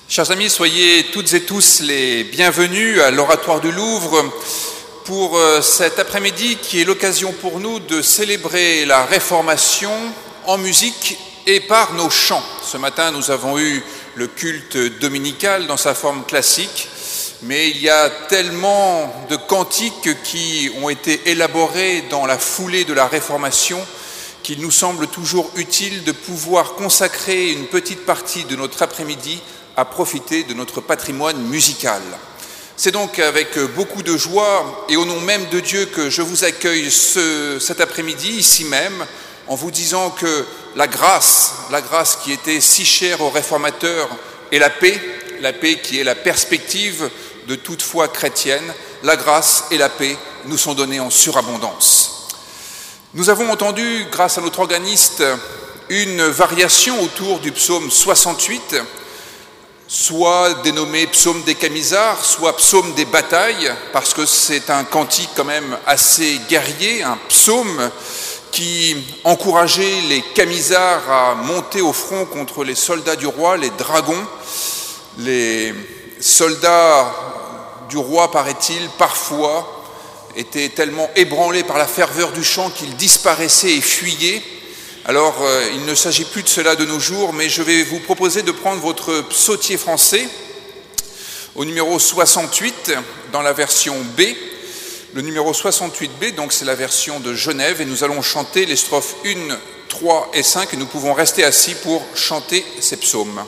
Chers amis, soyez toutes et tous les bienvenus à l'Oratoire du Louvre pour cet après-midi qui est l'occasion pour nous de célébrer la Réformation en musique et par nos chants. Ce matin, nous avons eu le culte dominical dans sa forme classique, mais il y a tellement de cantiques qui ont été élaborés dans la foulée de la Réformation qu'il nous semble toujours utile de pouvoir consacrer une petite partie de notre après-midi à profiter de notre patrimoine musical. C'est donc avec beaucoup de joie et au nom même de Dieu que je vous accueille cet après-midi, ici même, en vous disant que la grâce qui était si chère aux réformateurs, et la paix qui est la perspective de toute foi chrétienne, la grâce et la paix nous sont données en surabondance. Nous avons entendu, grâce à notre organiste, une variation autour du psaume 68, soit dénommé psaume des Camisards, soit psaume des batailles, parce que c'est un cantique quand même assez guerrier, un psaume qui encourageait les Camisards à monter au front contre les soldats du roi, les dragons. Les soldats du roi, paraît-il, parfois étaient tellement ébranlés par la ferveur du chant qu'ils disparaissaient et fuyaient. Alors, il ne s'agit plus de cela de nos jours, mais je vais vous proposer de prendre votre psautier français au numéro 68 dans la version B. Le numéro 68B, donc c'est la version de Genève, et nous allons chanter les strophes 1, 3 et 5, et nous pouvons rester assis pour chanter ces psaumes.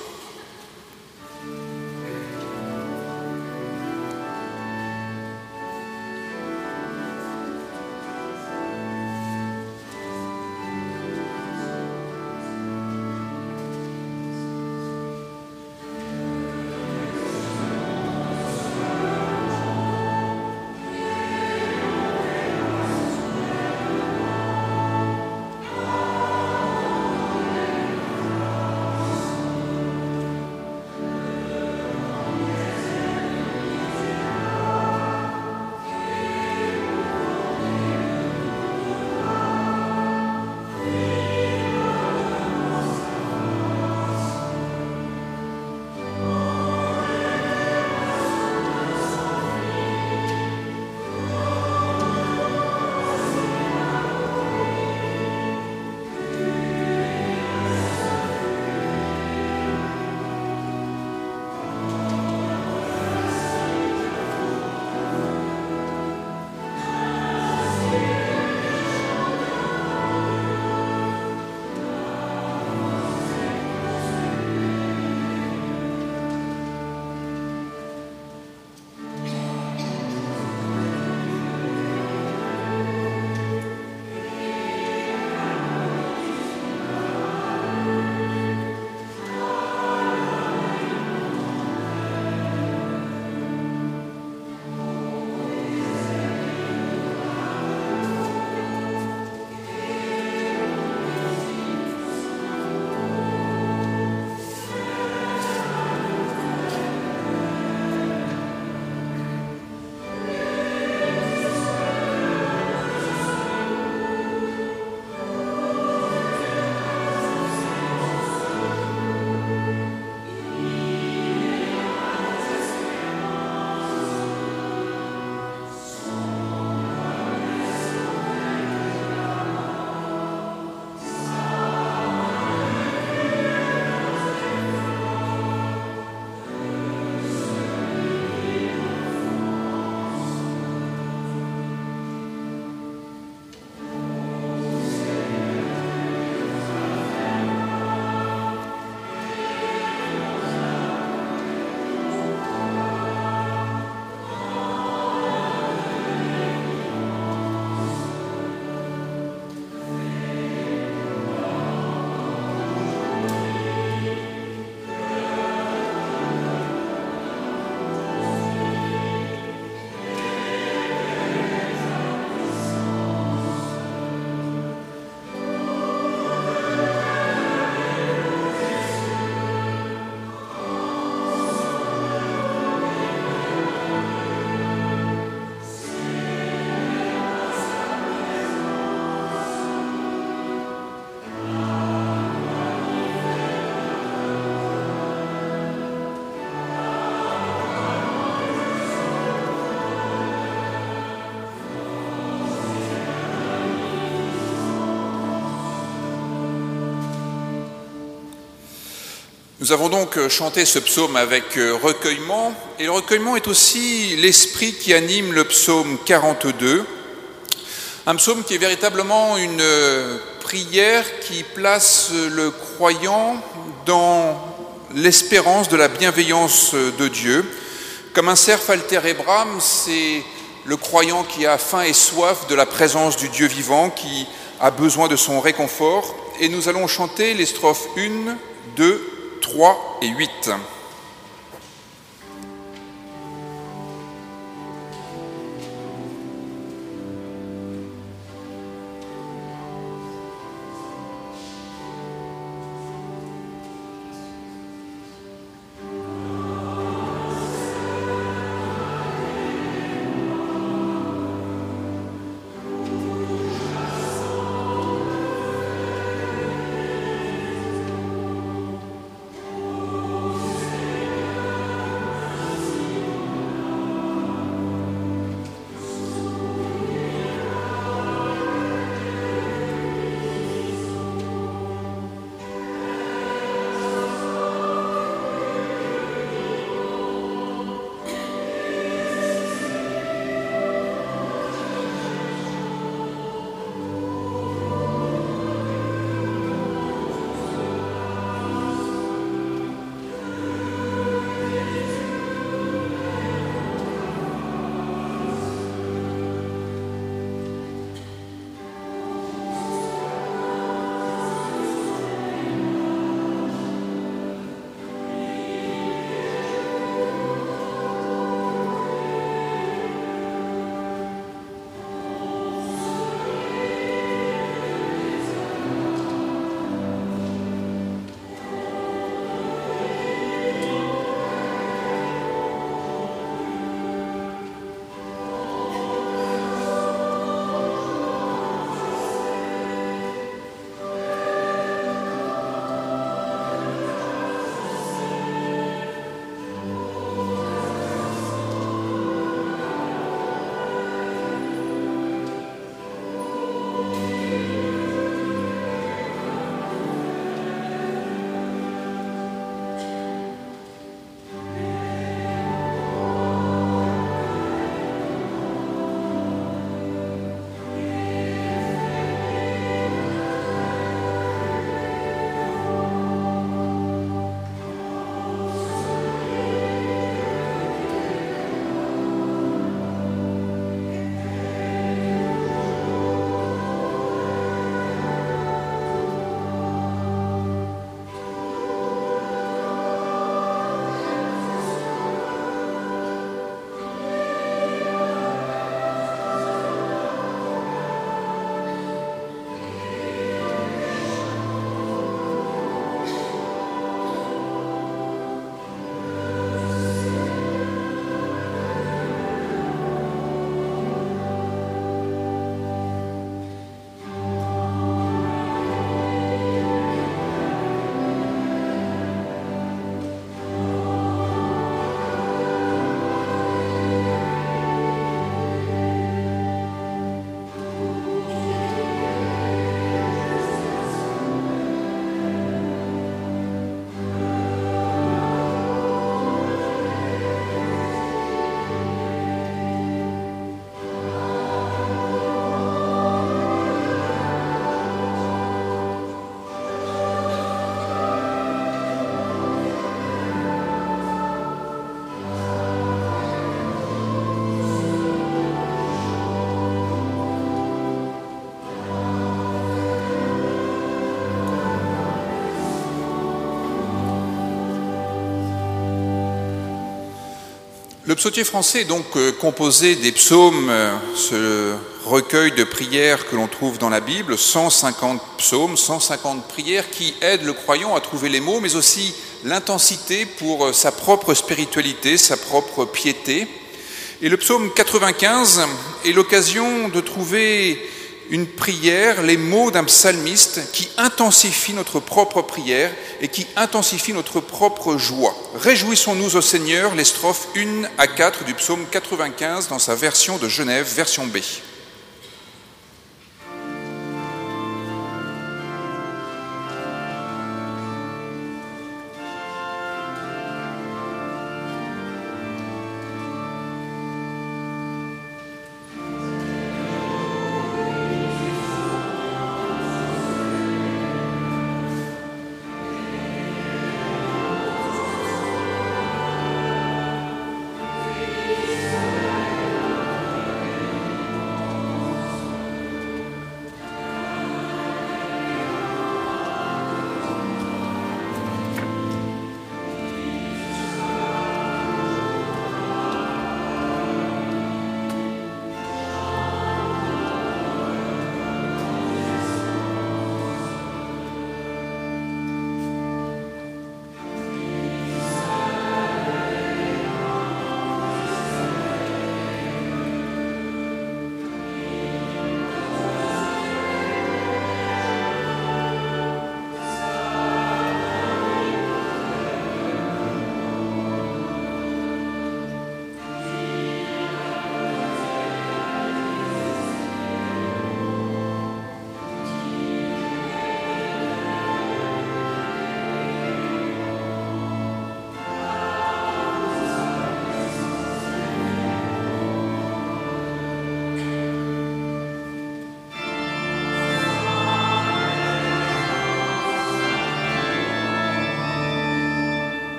Nous avons donc chanté ce psaume avec recueillement, et le recueillement est aussi l'esprit qui anime le psaume 42, un psaume qui est véritablement une prière qui place le croyant dans l'espérance de la bienveillance de Dieu. Comme un cerf alterebram, c'est le croyant qui a faim et soif de la présence du Dieu vivant, qui a besoin de son réconfort. Et nous allons chanter les strophes 1, 2, 3 et 8. Le psautier français est donc composé des psaumes, ce recueil de prières que l'on trouve dans la Bible, 150 psaumes, 150 prières qui aident le croyant à trouver les mots, mais aussi l'intensité pour sa propre spiritualité, sa propre piété. Et le psaume 95 est l'occasion de trouver une prière, les mots d'un psalmiste qui intensifie notre propre prière et qui intensifie notre propre joie. Réjouissons-nous au Seigneur, les strophes 1 à 4 du psaume 95 dans sa version de Genève, version B.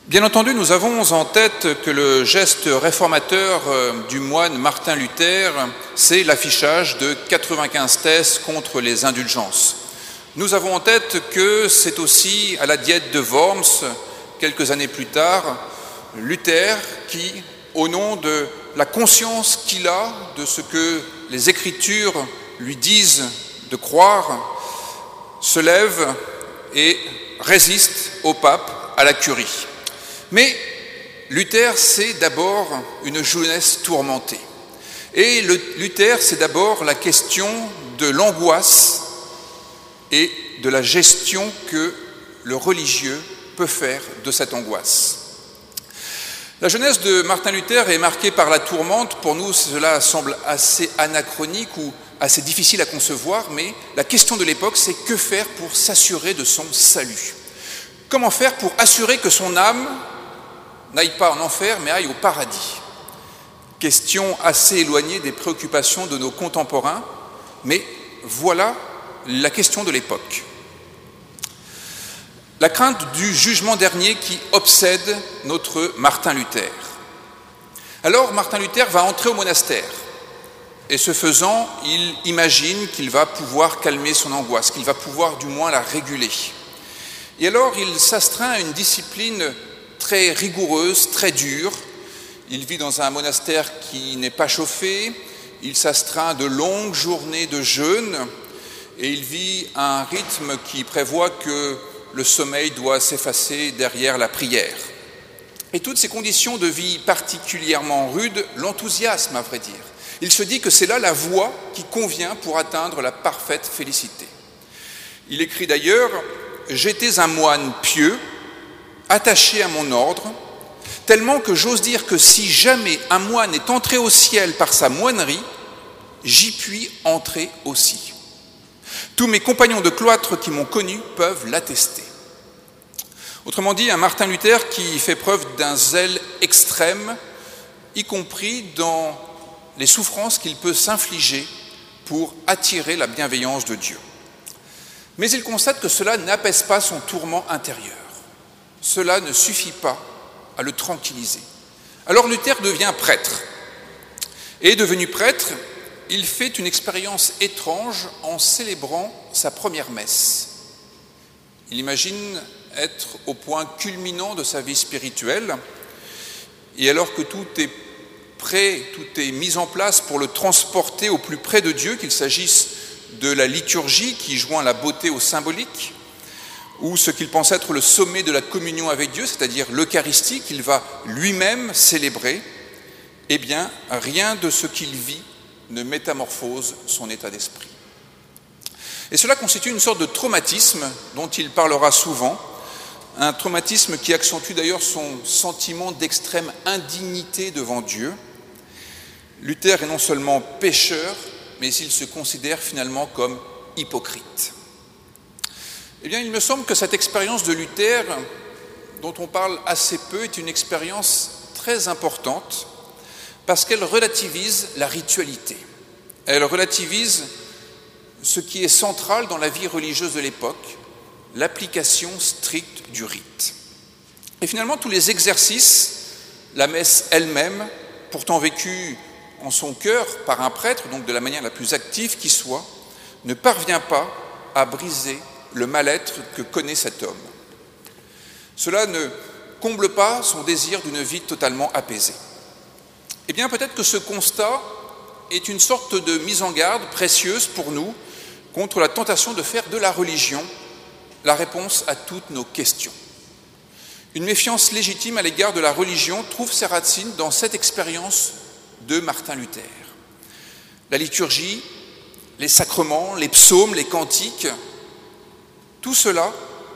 Bien entendu, nous avons en tête que le geste réformateur du moine Martin Luther, c'est l'affichage de 95 thèses contre les indulgences. Nous avons en tête que c'est aussi à la diète de Worms, quelques années plus tard, Luther qui, au nom de la conscience qu'il a de ce que les Écritures lui disent de croire, se lève et résiste au pape, à la curie. Mais Luther, c'est d'abord une jeunesse tourmentée. Et Luther, c'est d'abord la question de l'angoisse et de la gestion que le religieux peut faire de cette angoisse. La jeunesse de Martin Luther est marquée par la tourmente. Pour nous, cela semble assez anachronique ou assez difficile à concevoir, mais la question de l'époque, c'est que faire pour s'assurer de son salut? Comment faire pour assurer que son âme n'aille pas en enfer, mais aille au paradis? Question assez éloignée des préoccupations de nos contemporains, mais voilà la question de l'époque. La crainte du jugement dernier qui obsède notre Martin Luther. Alors Martin Luther va entrer au monastère, et ce faisant, il imagine qu'il va pouvoir calmer son angoisse, qu'il va pouvoir du moins la réguler. Et alors il s'astreint à une discipline très rigoureuse, très dure. Il vit dans un monastère qui n'est pas chauffé, il s'astreint de longues journées de jeûne et il vit un rythme qui prévoit que le sommeil doit s'effacer derrière la prière. Et toutes ces conditions de vie particulièrement rudes l'enthousiasment, à vrai dire. Il se dit que c'est là la voie qui convient pour atteindre la parfaite félicité. Il écrit d'ailleurs « J'étais un moine pieux, attaché à mon ordre, tellement que j'ose dire que si jamais un moine est entré au ciel par sa moinerie, j'y puis entrer aussi. Tous mes compagnons de cloître qui m'ont connu peuvent l'attester. » Autrement dit, un Martin Luther qui fait preuve d'un zèle extrême, y compris dans les souffrances qu'il peut s'infliger pour attirer la bienveillance de Dieu. Mais il constate que cela n'apaise pas son tourment intérieur. Cela ne suffit pas à le tranquilliser. Alors Luther devient prêtre. Et devenu prêtre, il fait une expérience étrange en célébrant sa première messe. Il imagine être au point culminant de sa vie spirituelle, et alors que tout est prêt, tout est mis en place pour le transporter au plus près de Dieu, qu'il s'agisse de la liturgie qui joint la beauté au symbolique, ou ce qu'il pense être le sommet de la communion avec Dieu, c'est-à-dire l'Eucharistie qu'il va lui-même célébrer, eh bien, rien de ce qu'il vit ne métamorphose son état d'esprit. Et cela constitue une sorte de traumatisme dont il parlera souvent, un traumatisme qui accentue d'ailleurs son sentiment d'extrême indignité devant Dieu. Luther est non seulement pécheur, mais il se considère finalement comme hypocrite. Eh bien, il me semble que cette expérience de Luther, dont on parle assez peu, est une expérience très importante parce qu'elle relativise la ritualité. Elle relativise ce qui est central dans la vie religieuse de l'époque, l'application stricte du rite. Et finalement, tous les exercices, la messe elle-même, pourtant vécue en son cœur par un prêtre, donc de la manière la plus active qui soit, ne parvient pas à briser le mal-être que connaît cet homme. Cela ne comble pas son désir d'une vie totalement apaisée. Eh bien, peut-être que ce constat est une sorte de mise en garde précieuse pour nous contre la tentation de faire de la religion la réponse à toutes nos questions. Une méfiance légitime à l'égard de la religion trouve ses racines dans cette expérience de Martin Luther. La liturgie, les sacrements, les psaumes, les cantiques, tout cela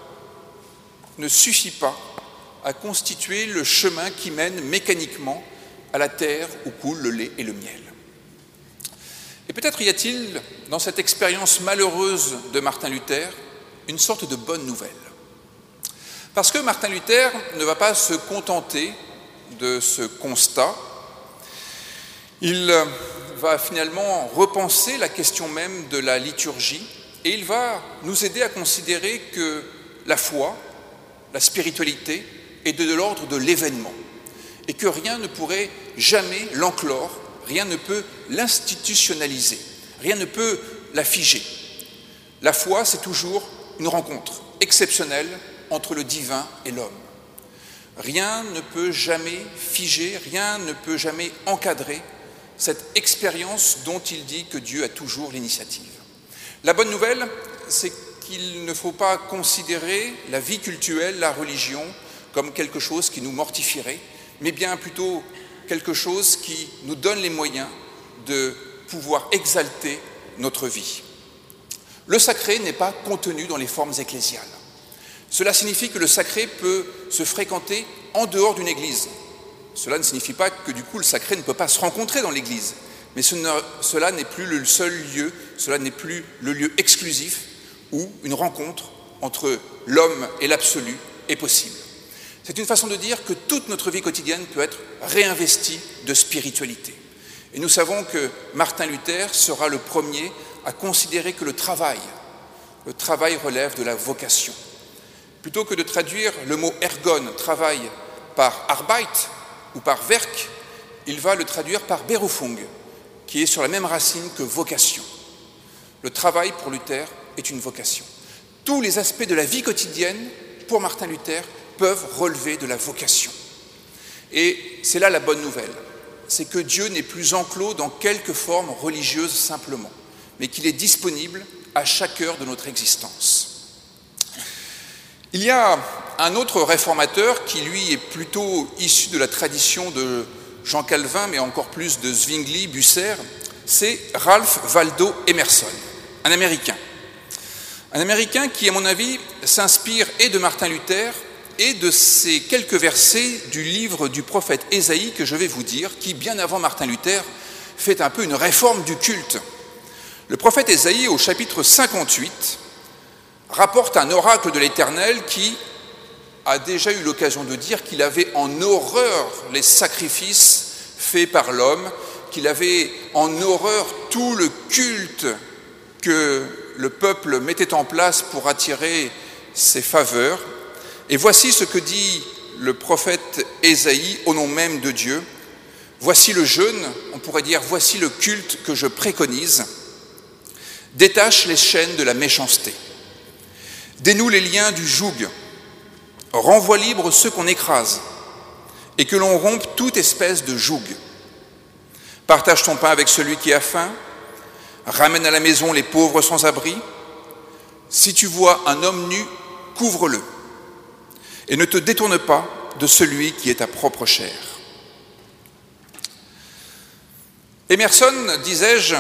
ne suffit pas à constituer le chemin qui mène mécaniquement à la terre où coule le lait et le miel. Et peut-être y a-t-il, dans cette expérience malheureuse de Martin Luther, une sorte de bonne nouvelle. Parce que Martin Luther ne va pas se contenter de ce constat, il va finalement repenser la question même de la liturgie et il va nous aider à considérer que la foi, la spiritualité, est de l'ordre de l'événement et que rien ne pourrait jamais l'enclore, rien ne peut l'institutionnaliser, rien ne peut la figer. La foi, c'est toujours une rencontre exceptionnelle entre le divin et l'homme. Rien ne peut jamais figer, rien ne peut jamais encadrer cette expérience dont il dit que Dieu a toujours l'initiative. La bonne nouvelle, c'est qu'il ne faut pas considérer la vie cultuelle, la religion, comme quelque chose qui nous mortifierait, mais bien plutôt quelque chose qui nous donne les moyens de pouvoir exalter notre vie. Le sacré n'est pas contenu dans les formes ecclésiales. Cela signifie que le sacré peut se fréquenter en dehors d'une église. Cela ne signifie pas que du coup le sacré ne peut pas se rencontrer dans l'église, mais cela n'est plus le seul lieu, cela n'est plus le lieu exclusif où une rencontre entre l'homme et l'absolu est possible. C'est une façon de dire que toute notre vie quotidienne peut être réinvestie de spiritualité. Et nous savons que Martin Luther sera le premier à considérer que le travail relève de la vocation. Plutôt que de traduire le mot ergon, travail, par Arbeit ou par Werk, il va le traduire par Berufung, qui est sur la même racine que vocation. Le travail pour Luther est une vocation. Tous les aspects de la vie quotidienne, pour Martin Luther, peuvent relever de la vocation. Et c'est là la bonne nouvelle, c'est que Dieu n'est plus enclos dans quelques formes religieuses simplement, mais qu'il est disponible à chaque heure de notre existence. Il y a un autre réformateur qui, lui, est plutôt issu de la tradition de Jean Calvin, mais encore plus de Zwingli, Bucer, c'est Ralph Waldo Emerson, un Américain. Un Américain qui, à mon avis, s'inspire et de Martin Luther et de ces quelques versets du livre du prophète Ésaïe que je vais vous dire, qui, bien avant Martin Luther, fait un peu une réforme du culte. Le prophète Ésaïe, au chapitre 58, rapporte un oracle de l'Éternel qui a déjà eu l'occasion de dire qu'il avait en horreur les sacrifices faits par l'homme, qu'il avait en horreur tout le culte que le peuple mettait en place pour attirer ses faveurs. Et voici ce que dit le prophète Ésaïe au nom même de Dieu. Voici le jeûne, on pourrait dire voici le culte que je préconise. Détache les chaînes de la méchanceté. Dénoue les liens du joug, renvoie libre ceux qu'on écrase, et que l'on rompe toute espèce de joug. Partage ton pain avec celui qui a faim, ramène à la maison les pauvres sans abri. Si tu vois un homme nu, couvre-le, et ne te détourne pas de celui qui est ta propre chair. Emerson, disais-je,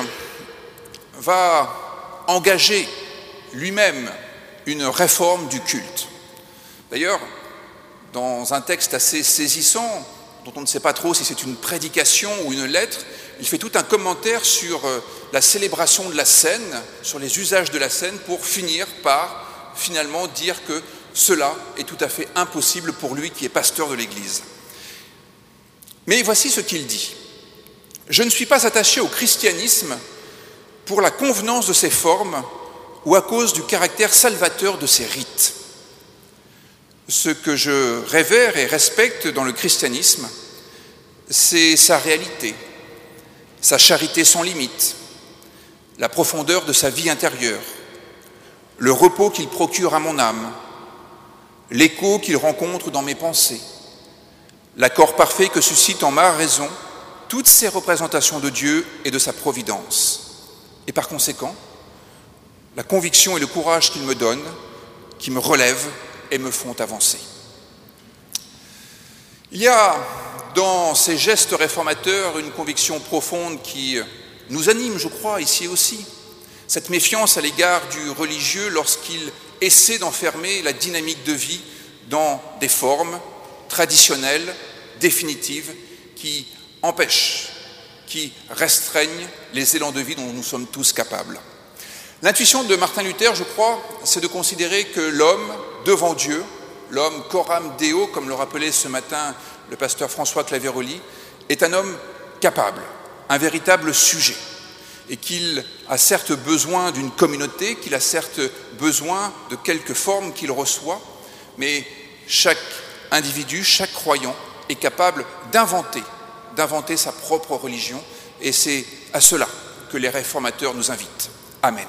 va engager lui-même une réforme du culte. D'ailleurs, dans un texte assez saisissant, dont on ne sait pas trop si c'est une prédication ou une lettre, il fait tout un commentaire sur la célébration de la scène, sur les usages de la scène, pour finir par finalement dire que cela est tout à fait impossible pour lui qui est pasteur de l'Église. Mais voici ce qu'il dit. « Je ne suis pas attaché au christianisme pour la convenance de ses formes ou à cause du caractère salvateur de ses rites. Ce que je révère et respecte dans le christianisme, c'est sa réalité, sa charité sans limite, la profondeur de sa vie intérieure, le repos qu'il procure à mon âme, l'écho qu'il rencontre dans mes pensées, l'accord parfait que suscite en ma raison toutes ces représentations de Dieu et de sa providence. Et par conséquent, la conviction et le courage qu'il me donne, qui me relèvent et me font avancer. Il y a dans ces gestes réformateurs une conviction profonde qui nous anime, je crois, ici aussi. Cette méfiance à l'égard du religieux lorsqu'il essaie d'enfermer la dynamique de vie dans des formes traditionnelles, définitives, qui empêchent, qui restreignent les élans de vie dont nous sommes tous capables. L'intuition de Martin Luther, je crois, c'est de considérer que l'homme, devant Dieu, l'homme coram Deo, comme le rappelait ce matin le pasteur François Claveroli, est un homme capable, un véritable sujet, et qu'il a certes besoin d'une communauté, qu'il a certes besoin de quelques formes qu'il reçoit, mais chaque individu, chaque croyant est capable d'inventer sa propre religion, et c'est à cela que les réformateurs nous invitent. Amen.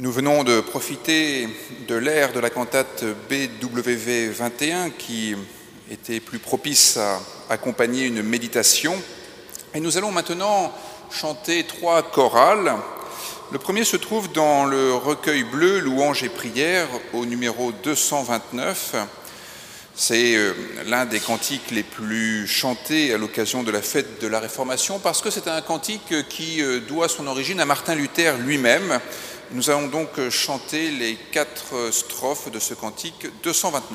Nous venons de profiter de l'air de la cantate BWV 21 qui était plus propice à accompagner une méditation. Et nous allons maintenant chanter 3 chorales. Le premier se trouve dans le recueil bleu Louanges et prières au numéro 229. C'est l'un des cantiques les plus chantés à l'occasion de la fête de la Réformation parce que c'est un cantique qui doit son origine à Martin Luther lui-même. Nous allons donc chanter les 4 strophes de ce cantique 229.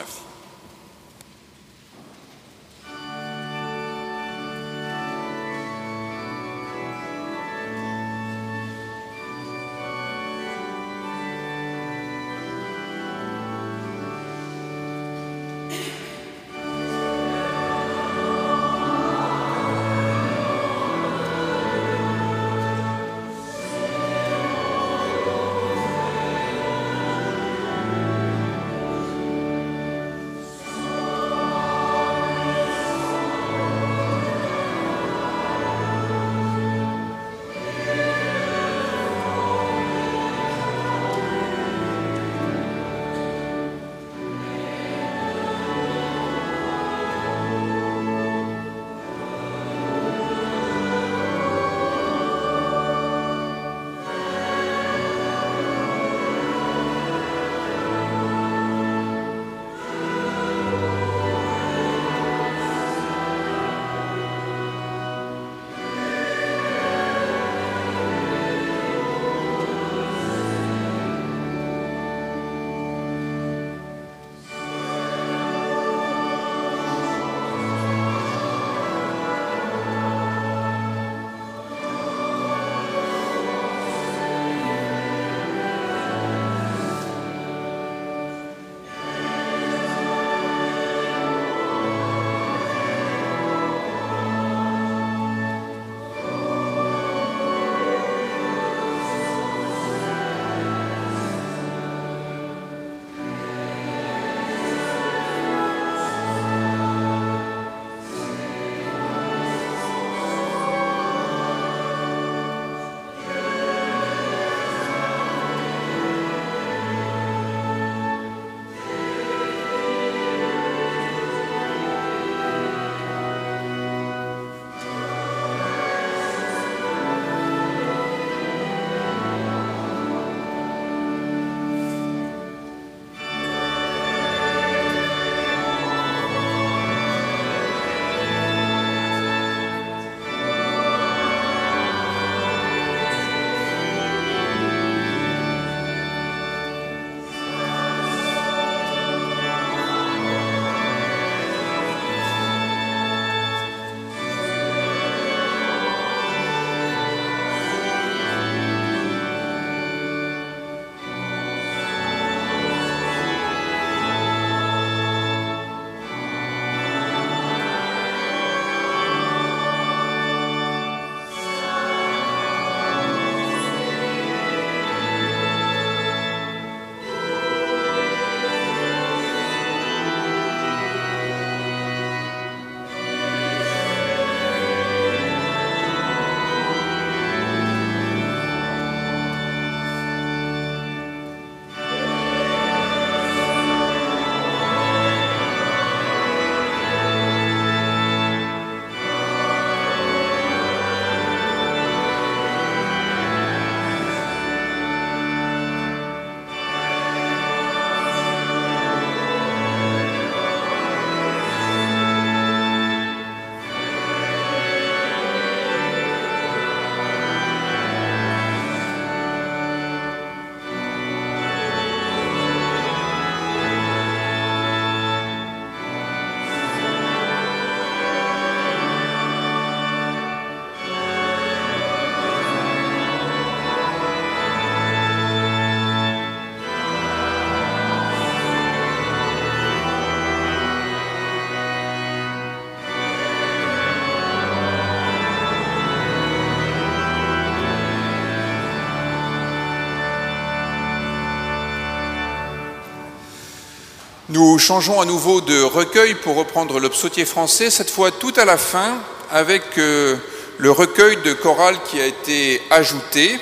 Nous changeons à nouveau de recueil pour reprendre le psautier français, cette fois tout à la fin, avec le recueil de chorales qui a été ajouté.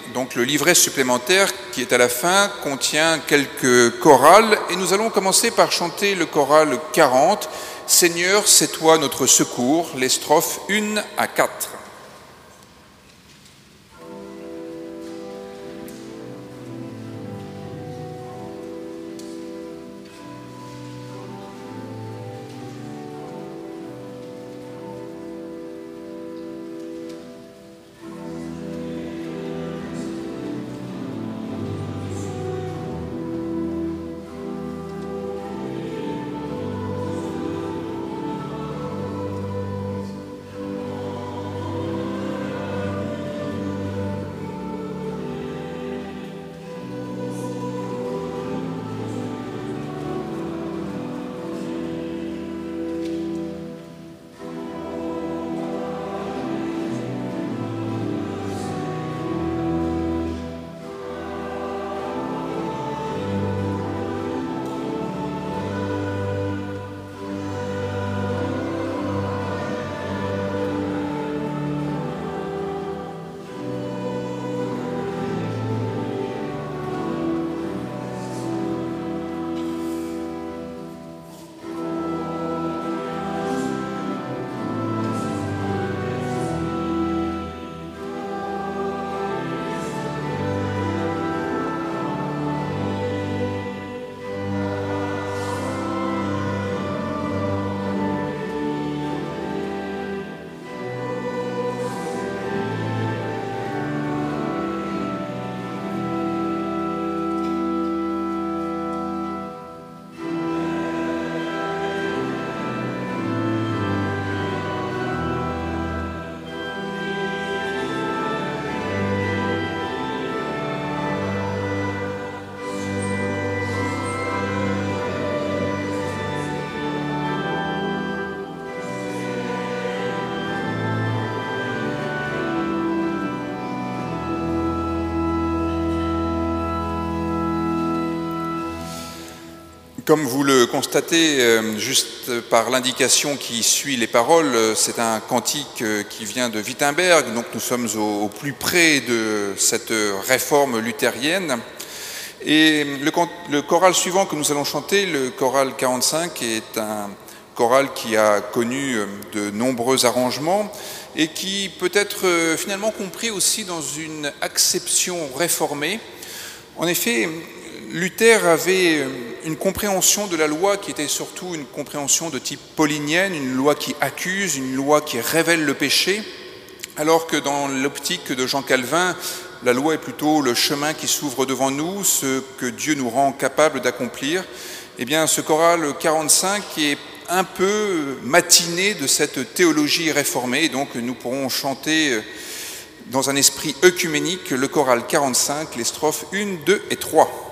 donc le livret supplémentaire qui est à la fin contient quelques chorales et nous allons commencer par chanter le choral 40, Seigneur, c'est toi notre secours, les strophes 1 à 4. Comme vous le constatez, juste par l'indication qui suit les paroles, c'est un cantique qui vient de Wittenberg, donc nous sommes au plus près de cette réforme luthérienne. Et le choral suivant que nous allons chanter, le choral 45, est un choral qui a connu de nombreux arrangements et qui peut être finalement compris aussi dans une acception réformée. En effet, Luther avait une compréhension de la loi qui était surtout une compréhension de type paulinienne, une loi qui accuse, une loi qui révèle le péché, alors que dans l'optique de Jean Calvin, la loi est plutôt le chemin qui s'ouvre devant nous, ce que Dieu nous rend capable d'accomplir. Eh bien, ce choral 45 est un peu matiné de cette théologie réformée, donc nous pourrons chanter dans un esprit œcuménique le choral 45, les strophes 1, 2 et 3.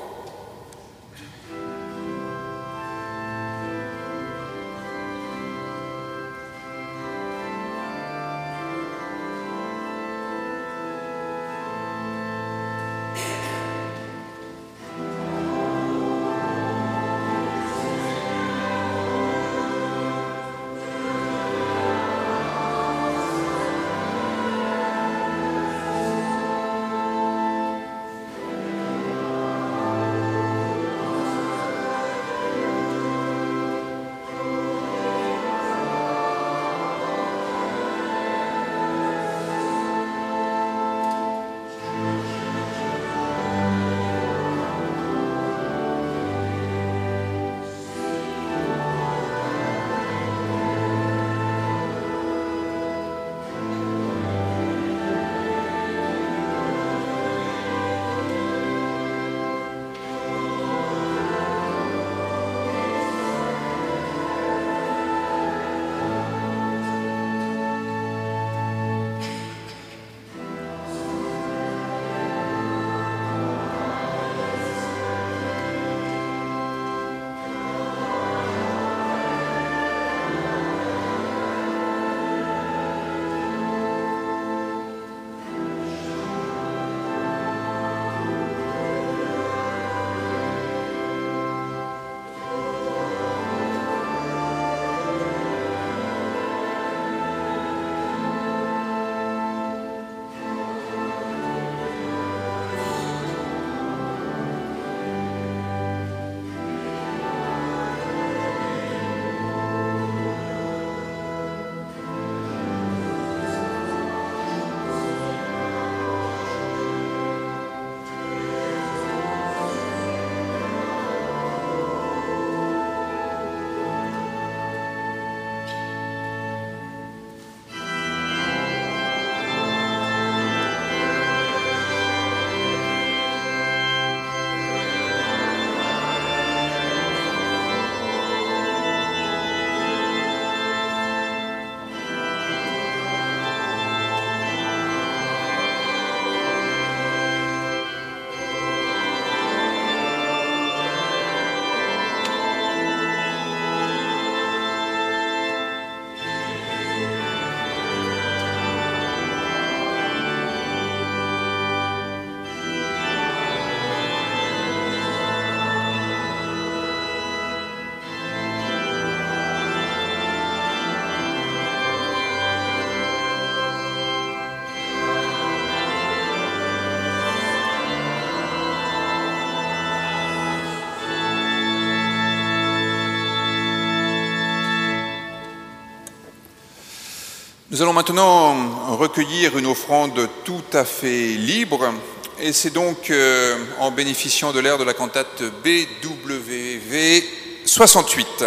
Nous allons maintenant recueillir une offrande tout à fait libre, et c'est donc en bénéficiant de l'air de la cantate BWV 68.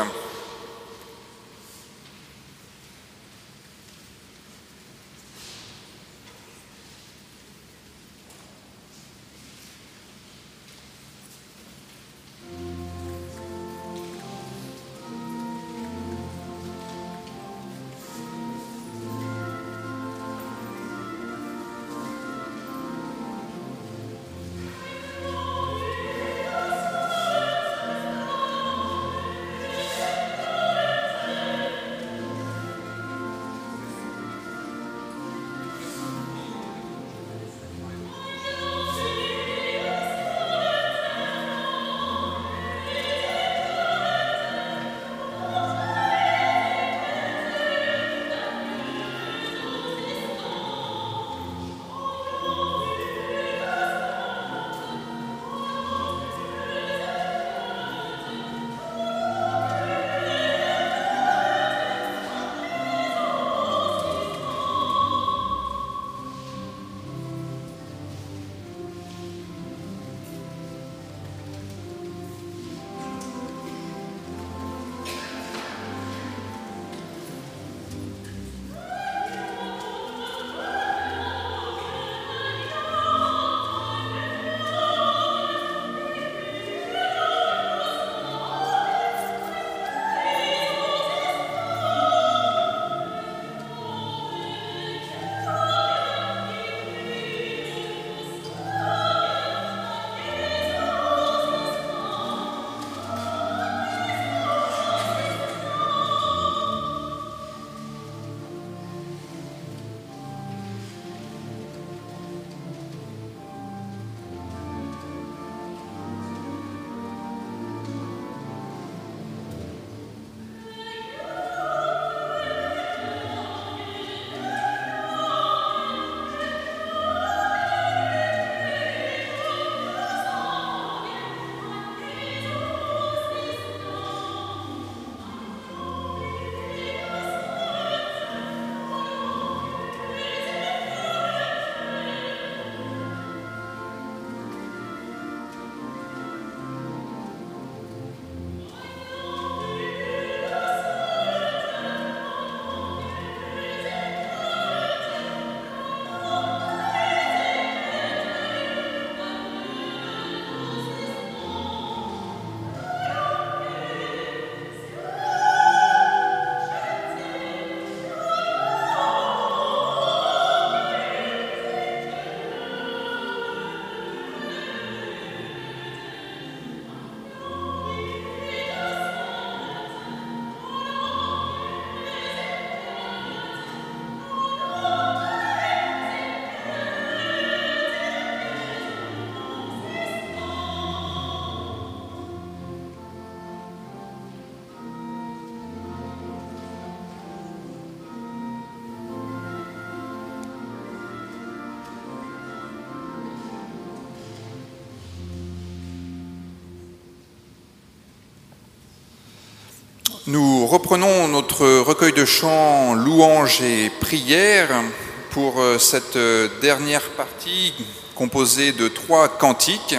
Nous reprenons notre recueil de chants louanges et prières pour cette dernière partie composée de 3 cantiques.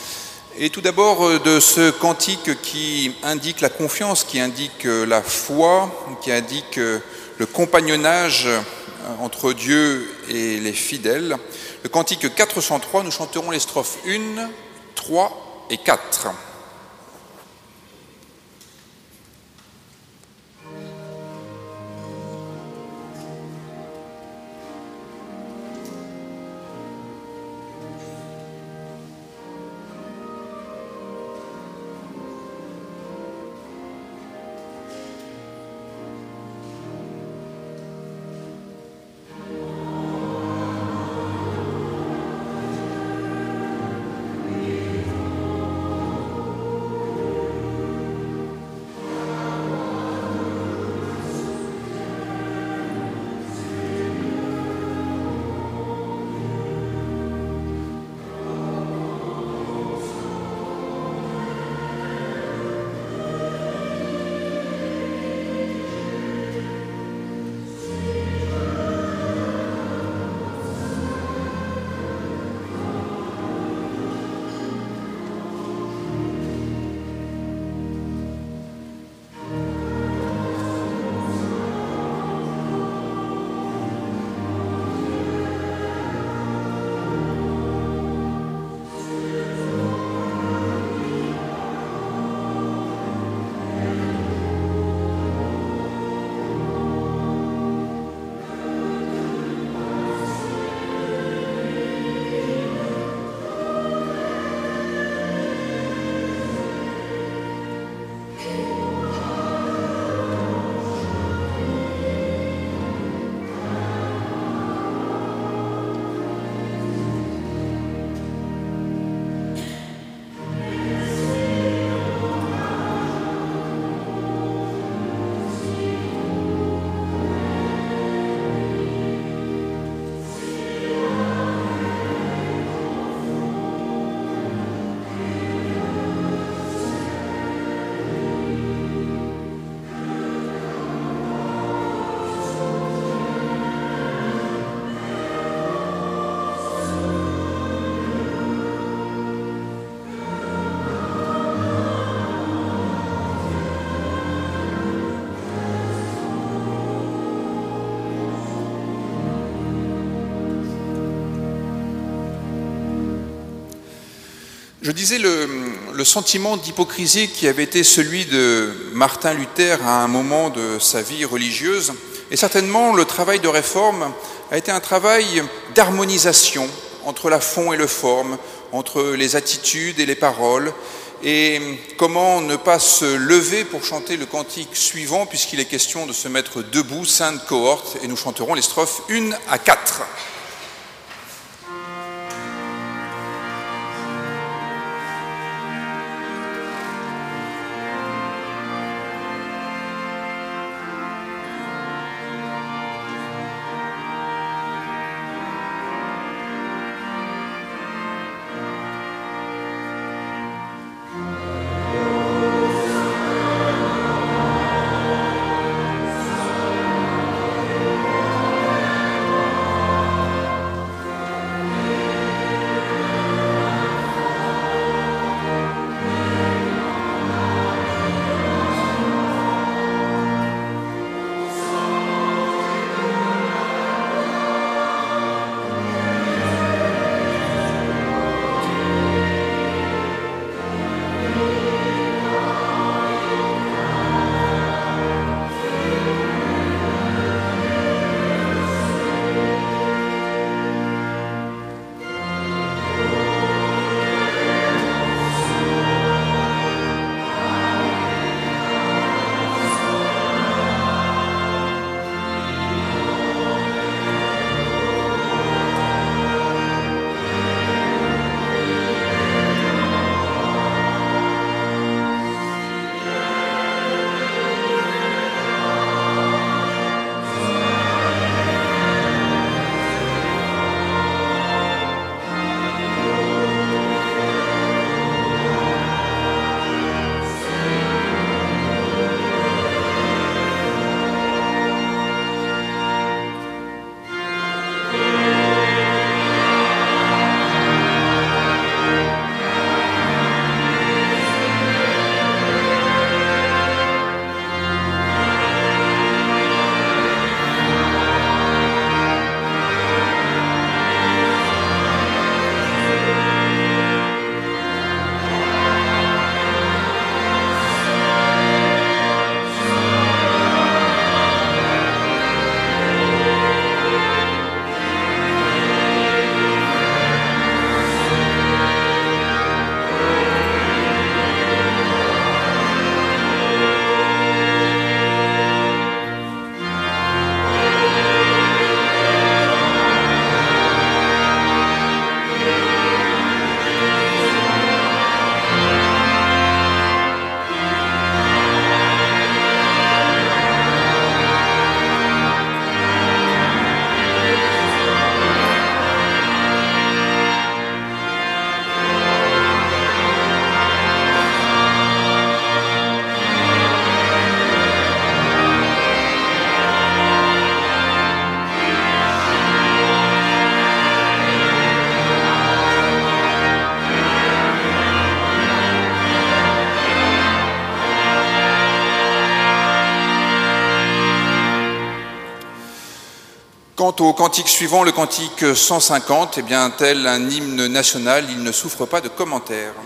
Et tout d'abord de ce cantique qui indique la confiance, qui indique la foi, qui indique le compagnonnage entre Dieu et les fidèles. Le cantique 403, nous chanterons les strophes 1, 3 et 4. Je disais le sentiment d'hypocrisie qui avait été celui de Martin Luther à un moment de sa vie religieuse. Et certainement, le travail de réforme a été un travail d'harmonisation entre la forme et le forme, entre les attitudes et les paroles. Et comment ne pas se lever pour chanter le cantique suivant, puisqu'il est question de se mettre debout, sainte cohorte, et nous chanterons les strophes 1 à 4. Quant au cantique suivant, le cantique 150, eh bien, tel un hymne national, il ne souffre pas de commentaires.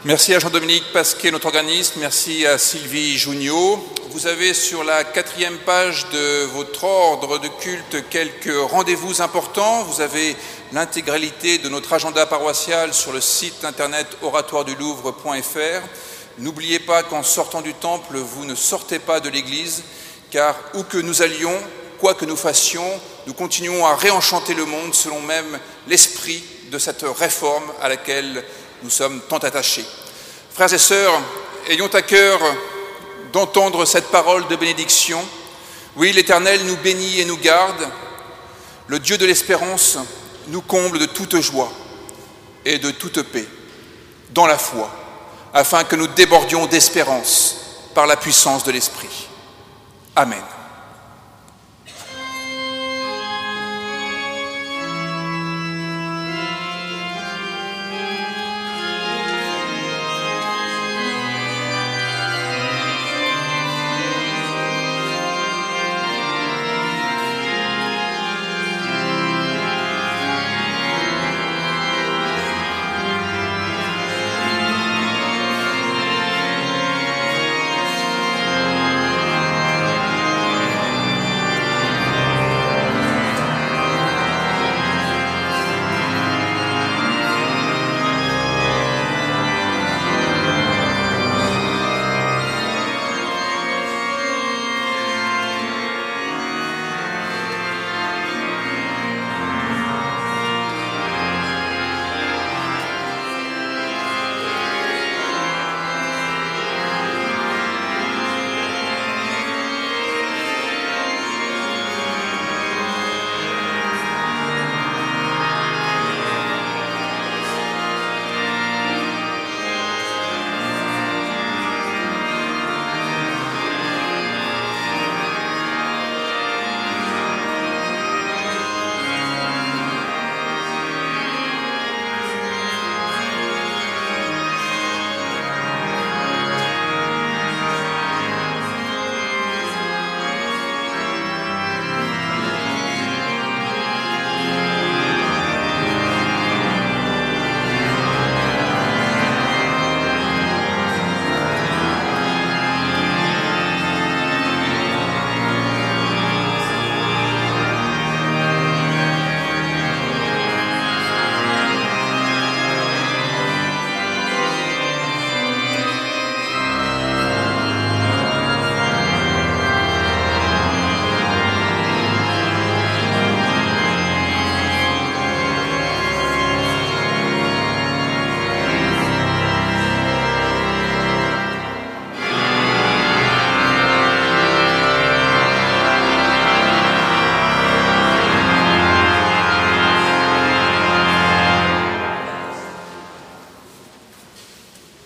Merci à Jean-Dominique Pasquet, notre organiste. Merci à Sylvie Junio. Vous avez sur la 4e page de votre ordre de culte quelques rendez-vous importants. Vous avez l'intégralité de notre agenda paroissial sur le site internet oratoiredulouvre.fr. N'oubliez pas qu'en sortant du temple, vous ne sortez pas de l'église, car où que nous allions, quoi que nous fassions, nous continuons à réenchanter le monde selon même l'esprit de cette réforme à laquelle nous sommes tant attachés. Frères et sœurs, ayons à cœur d'entendre cette parole de bénédiction. Oui, l'Éternel nous bénit et nous garde. Le Dieu de l'espérance nous comble de toute joie et de toute paix dans la foi, afin que nous débordions d'espérance par la puissance de l'Esprit. Amen.